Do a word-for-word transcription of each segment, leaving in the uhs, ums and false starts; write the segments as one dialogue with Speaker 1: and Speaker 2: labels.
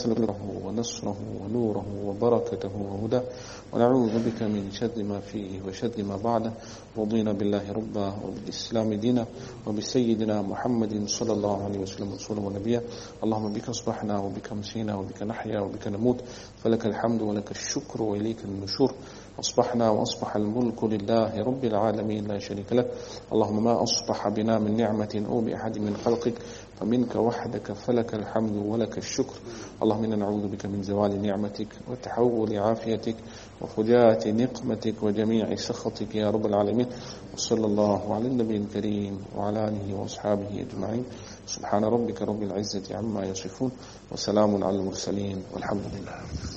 Speaker 1: نصره ونصره ونوره وبركته وهداه ونعوذ بك من شر ما فيه وشر ما بعده. رضينا بالله ربا وبالإسلام دينا وبسيدنا محمد صلى الله عليه وسلم رسولا ونبيا. اللهم بك أصبحنا وبك مسينا وبك نحيا وبك نموت، فلك الحمد ولك الشكر وإليك النشور. أصبحنا وأصبح الملك لله رب العالمين لا شريك له. اللهم ما أصبح بنا من نعمة أو بأحد من خلقك فمنك وحدك، فلك الحمد ولك الشكر. اللهم إنا نعوذ بك من زوال نعمتك وتحول عافيتك وفجاءة نقمتك وجميع سخطك يا رب العالمين. وصلى الله على النبي الكريم وعلى آله وأصحابه أجمعين. سبحان ربك رب العزة عما يصفون وسلام على المرسلين والحمد لله.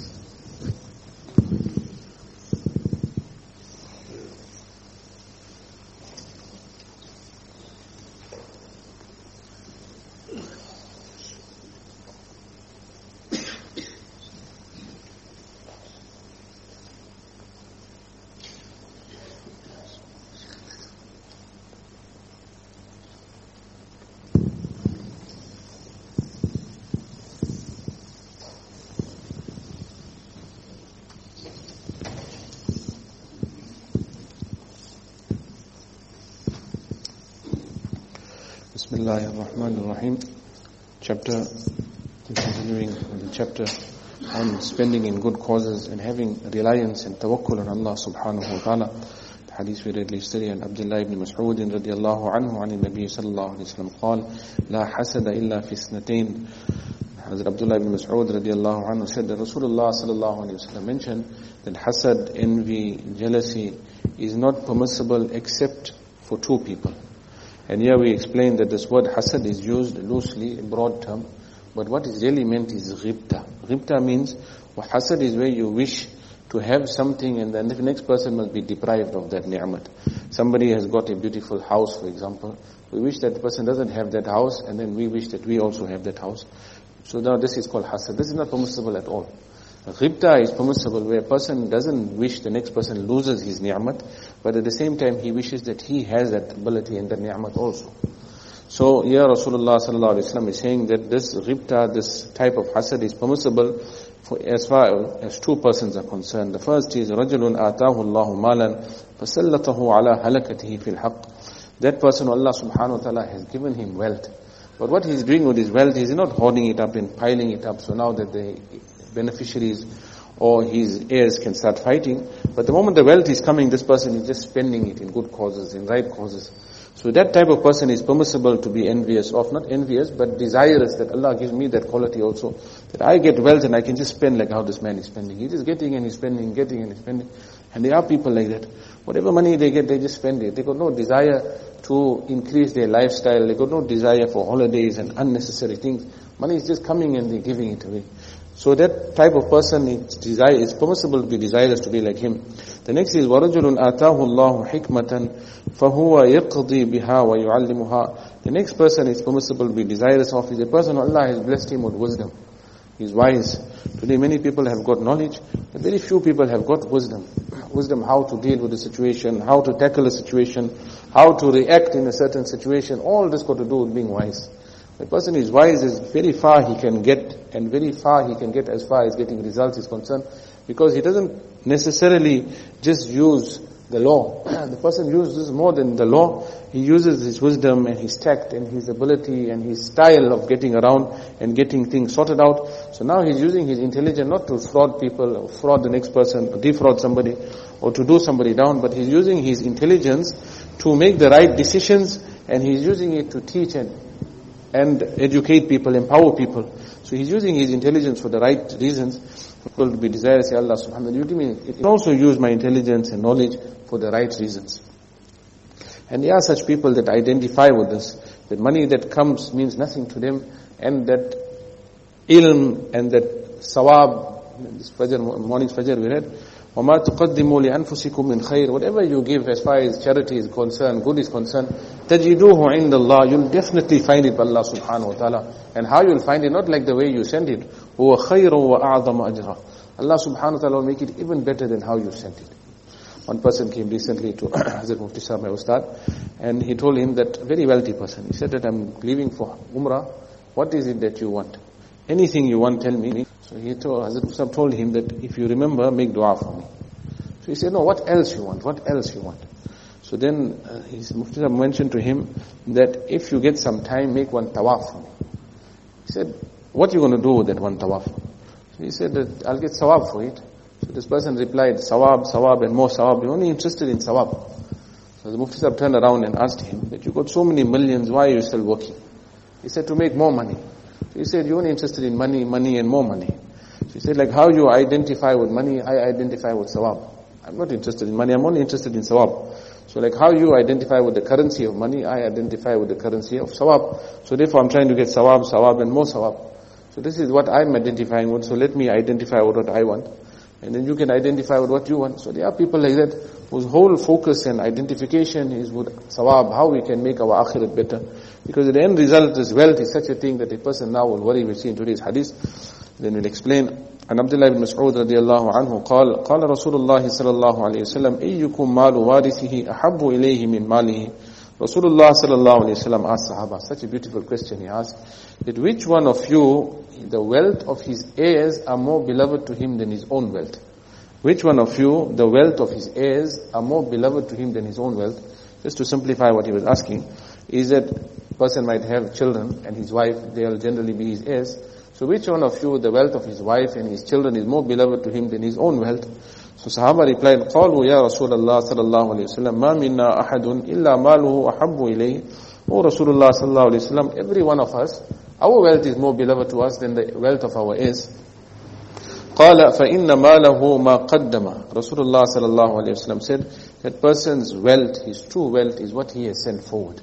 Speaker 1: Bismillah ar-Rahman ar-Rahim. Chapter, continuing the chapter on spending in good causes and having reliance and tawakkul on Allah subhanahu wa ta'ala. The hadith we read yesterday and Abdullah ibn Mas'ud radiyallahu anhu an Nabi sallallahu alayhi wa sallam قال لا حسد إلا في اثنتين. Hazrat Abdullah ibn Mas'ud radiyallahu anhu said that Rasulullah sallallahu alayhi wa sallam mentioned that hasad, envy, jealousy is not permissible except for two people. And here we explained that this word hasad is used loosely, a broad term, but what is really meant is ghibta. Ghibta means, well, hasad is where you wish to have something and then the next person must be deprived of that ni'mat. Somebody has got a beautiful house, for example. We wish that the person doesn't have that house and then we wish that we also have that house. So now this is called hasad. This is not permissible at all. Ghibta is permissible where a person doesn't wish the next person loses his ni'mat, but at the same time he wishes that he has that ability and that ni'mat also. So here Rasulullah sallallahu alaihi wasallam is saying that this ghibta, this type of hasad is permissible for as far as two persons are concerned. The first is رَجُلٌ آتَاهُ اللَّهُ مَالًا فَسَلَّطَهُ عَلَى هَلَكَتِهِ فِي الْحَقِّ. That person Allah subhanahu wa ta'ala has given him wealth. But what he's doing with his wealth, he's not hoarding it up and piling it up, so now that the beneficiaries or his heirs can start fighting. But the moment the wealth is coming, this person is just spending it in good causes, in right causes. So that type of person is permissible to be envious of, not envious, but desirous that Allah gives me that quality also. That I get wealth and I can just spend like how this man is spending. He is getting and he's spending, getting and he's spending. And there are people like that. Whatever money they get, they just spend it. They got no desire to increase their lifestyle. They got no desire for holidays and unnecessary things. Money is just coming and they're giving it away. So that type of person is desire is permissible to be desirous to be like him. The next is وَرَجُلٌ آتَاهُ اللَّهُ حِكْمَةً فَهُوَ يَقْضِي بِهَا وَيُعَلِّمُهَا. The next person is permissible to be desirous of is a person Allah has blessed him with wisdom. He's wise. Today many people have got knowledge, but very few people have got wisdom. Wisdom how to deal with a situation, how to tackle a situation, how to react in a certain situation. All this got to do with being wise. The person is wise is very far he can get, and very far he can get as far as getting results is concerned, because he doesn't necessarily just use the law. The person uses more than the law. He uses his wisdom and his tact and his ability and his style of getting around and getting things sorted out. So now he's using his intelligence not to fraud people or fraud the next person or defraud somebody or to do somebody down, but he's using his intelligence to make the right decisions, and he's using it to teach and and educate people, empower people. So he's using his intelligence for the right reasons. People to be desirous, say Allah subhanahu wa ta'ala, you give me, it can also use my intelligence and knowledge for the right reasons. And there are such people that identify with this, that money that comes means nothing to them, and that ilm and that sawab, this fajr, morning's fajr we read, وَمَا تُقَدِّمُوا لِأَنفُسِكُم مِّن خَيْرٍ. Whatever you give as far as charity is concerned, good is concerned, تَجِدُوهُ عِنْدَ اللَّهِ. You'll definitely find it by Allah subhanahu wa ta'ala. And how you'll find it, not like the way you send it. هُوَ خَيْرٌ وَأَعْظَمَ أَجْرًا. Allah subhanahu wa ta'ala will make it even better than how you sent it. One person came recently to Hazrat Mufti Sahib, my Ustad, and he told him that, a very wealthy person, he said that I'm leaving for Umrah. What is it that you want? Anything you want, tell me. So he told, Hazrat Musab told him that if you remember, make dua for me. So he said, no, what else you want? What else you want? So then uh, his Mufti Sahib mentioned to him that if you get some time, make one tawaf for me. He said, what are you going to do with that one tawaf? So he said that I'll get sawab for it. So this person replied, sawab, sawab and more sawab. You're only interested in sawab. So the Mufti Sahib turned around and asked him that you got so many millions, why are you still working? He said, to make more money. So he said, you're only interested in money, money and more money. So he said, like how you identify with money, I identify with sawab. I'm not interested in money, I'm only interested in sawab. So like how you identify with the currency of money, I identify with the currency of sawab. So therefore I'm trying to get sawab, sawab and more sawab. So this is what I'm identifying with, so let me identify with what I want. And then you can identify with what you want. So there are people like that whose whole focus and identification is with sawab, how we can make our akhirat better. Because the end result is wealth is such a thing that a person now will worry. We see in today's hadith. Then we'll explain. And Abdullah ibn Mas'ud radiallahu anhu قال قال رسول الله صلى الله عليه وسلم أيكم مال وارثه أحب إليه من ماله. Rasulullah sallallahu alayhi wa sallam asked Sahaba, such a beautiful question he asked, that which one of you, the wealth of his heirs are more beloved to him than his own wealth? Which one of you, the wealth of his heirs are more beloved to him than his own wealth? Just to simplify what he was asking, is that a person might have children and his wife, they'll generally be his heirs. So which one of you, the wealth of his wife and his children is more beloved to him than his own wealth? So Sahaba replied, قالوا يا رسول الله صلى الله عليه وسلم ما منا أحد إلا ماله أحب إليه. O Rasulullah صلى الله عليه وسلم, every one of us, our wealth is more beloved to us than the wealth of our heirs. قال فإن ماله ما قدم. Rasulullah صلى الله عليه وسلم said, that person's wealth, his true wealth is what he has sent forward.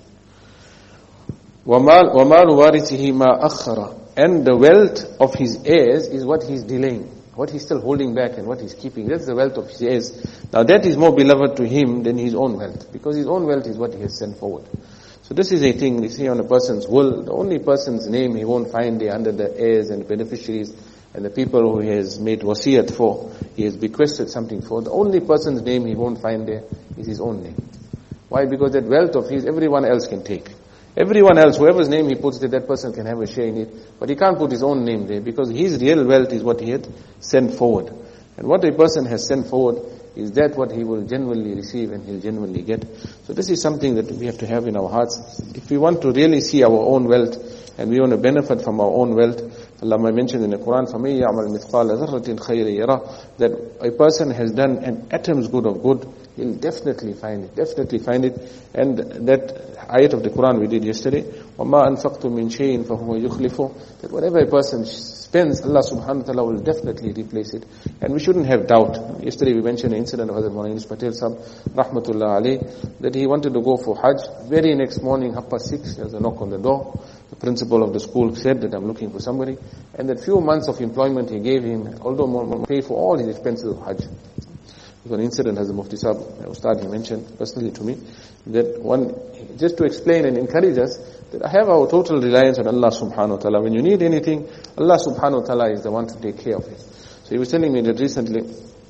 Speaker 1: ومال ومال وارثه ما أخر. And the wealth of his heirs is what he's delaying. What he's still holding back and what he's keeping. That's the wealth of his heirs. Now that is more beloved to him than his own wealth. Because his own wealth is what he has sent forward. So this is a thing, you see on a person's will, the only person's name he won't find there under the heirs and beneficiaries and the people who he has made wasiyat for, he has bequested something for. The only person's name he won't find there is his own name. Why? Because that wealth of his, everyone else can take. Everyone else, whoever's name he puts there, that person can have a share in it. But he can't put his own name there because his real wealth is what he had sent forward. And what a person has sent forward is that what he will genuinely receive and he'll genuinely get. So this is something that we have to have in our hearts. If we want to really see our own wealth and we want to benefit from our own wealth, Allah mentioned in the Quran, فَمَن يَعْمَلْ مِثْقَالَ ذَرَّةٍ خَيْرٍ يَرَى, that a person has done an atom's good of good, he'll definitely find it, definitely find it. And that ayat of the Quran we did yesterday, وَمَا أَنفَقْتُم مِّن شَيْءٍ فَهُوَ يُخْلِفُهُ, that whatever a person spends, Allah subhanahu wa ta'ala will definitely replace it. And we shouldn't have doubt. Yesterday we mentioned an incident of Hazrat Maulana Yunus Patel Sahib, rahmatullah alayh, that he wanted to go for Hajj. Very next morning, half past six, there was a knock on the door. The principal of the school said that I'm looking for somebody. And that few months of employment he gave him, although pay for all his expenses of Hajj. There was an incident, as the Mufti Sahib, Ustad, he mentioned personally to me, that one, just to explain and encourage us, that I have our total reliance on Allah subhanahu wa ta'ala. When you need anything, Allah subhanahu wa ta'ala is the one to take care of it. So he was telling me that recently,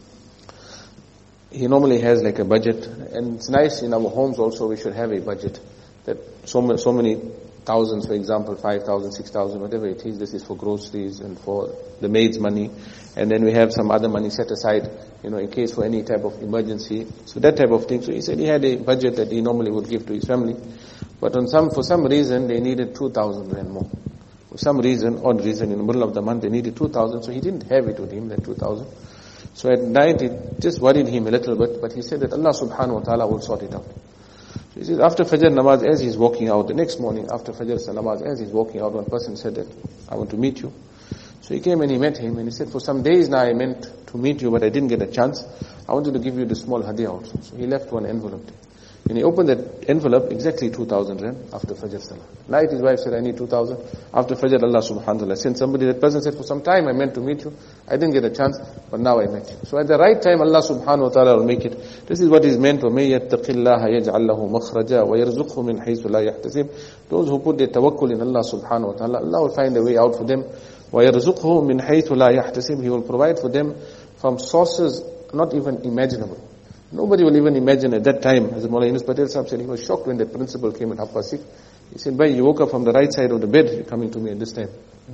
Speaker 1: he normally has like a budget, and it's nice in our homes also we should have a budget, that so many, so many thousands, for example, five thousand, six thousand, whatever it is, this is for groceries and for the maid's money, and then we have some other money set aside, you know, in case for any type of emergency, so that type of thing. So he said he had a budget that he normally would give to his family, but on some, for some reason, they needed two thousand rand more. For some reason, odd reason, in the middle of the month, they needed two thousand, so he didn't have it with him, that two thousand. So at night, it just worried him a little bit, but he said that Allah subhanahu wa ta'ala will sort it out. So he says, after Fajr namaz, as he's walking out, the next morning, after Fajr namaz, as he's walking out, one person said that, I want to meet you. So he came and he met him, and he said, for some days now I meant to meet you, but I didn't get a chance. I wanted to give you the small hadiyah also. So he left one envelope. And he opened that envelope, exactly two thousand rand, after Fajr Salah. Night his wife said, I need two thousand. After Fajr, Allah subhanahu wa ta'ala sent somebody. That person said, for some time I meant to meet you. I didn't get a chance, but now I met you. So at the right time, Allah subhanahu wa ta'ala will make it. This is what is meant, وَمَن يَتَّقِ اللَّهَ يَجْعَلْ لَهُ مَخْرَجًا وَيَرْزُقْهُ مِنْ حَيْثُ لَا يَحْتَسِبُ. Those who put their tawakkul in Allah subhanahu wa ta'ala, Allah will find a way out for them. وَيَرْزُقْهُ مِنْ حَيْثُ لَا يَحْتَسِبُ. He will provide for them from sources not even imaginable. Nobody will even imagine at that time, as Maulana Yunus Patel Sahib said, he was shocked when the principal came at half past six. He said, "Bhai, you woke up from the right side of the bed, you're coming to me at this time." You know?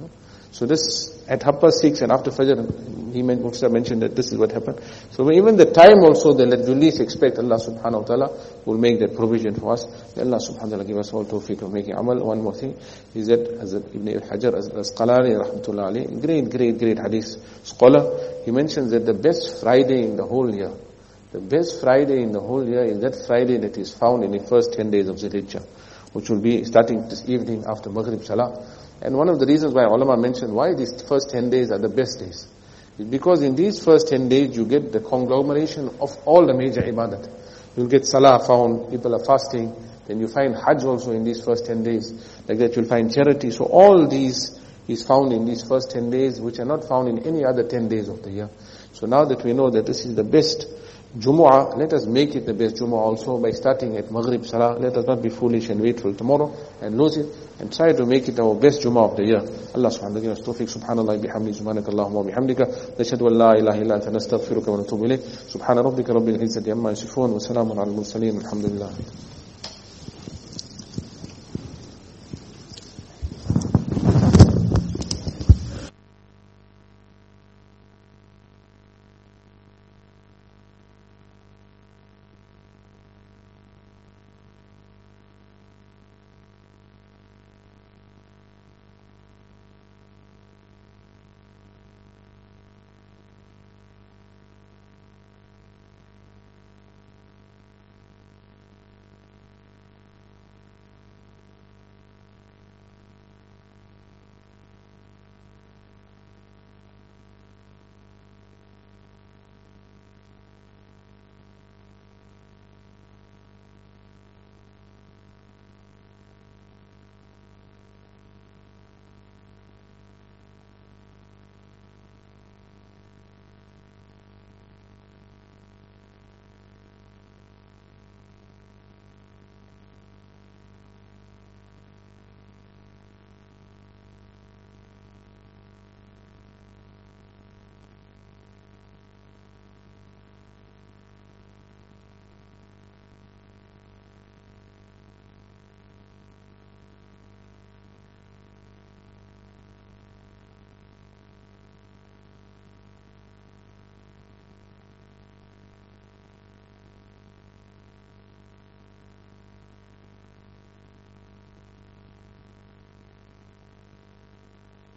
Speaker 1: So this, at half past six and after Fajr, he mentioned that this is what happened. So even the time also, that let you least expect Allah subhanahu wa ta'ala will make that provision for us. Allah subhanahu wa ta'ala give us all tawfiq of making amal. One more thing is that as Ibn Hajar al-Asqalani rahmatullah alayhi, great, great, great hadith scholar, he mentions that the best Friday in the whole year, the best Friday in the whole year is that Friday that is found in the first ten days of Zul-Hijjah, which will be starting this evening after Maghrib Salah. And one of the reasons why ulama mentioned why these first ten days are the best days is because in these first ten days you get the conglomeration of all the major ibadat. You'll get Salah found, people are fasting, then you find Hajj also in these first ten days. Like that you'll find charity. So all these is found in these first ten days, which are not found in any other ten days of the year. So now that we know that this is the best Jumu'ah, let us make it the best Jumu'ah also by starting at Maghrib Salah. Let us not be foolish and wait till tomorrow and lose it, and try to make it our best Jumu'ah of the year. Allah subhanahu wa ta'ala give us tawfiq. Subhanallah bihamdi, subhanakallahumma wa bihamdika, nashhadu an la ilaha illa anta nastaghfiruka wa natubu ilayk. Subhana rabbika rabbil izzati amma yasifun, wa salamun ala al-mursaleen, alhamdulillah.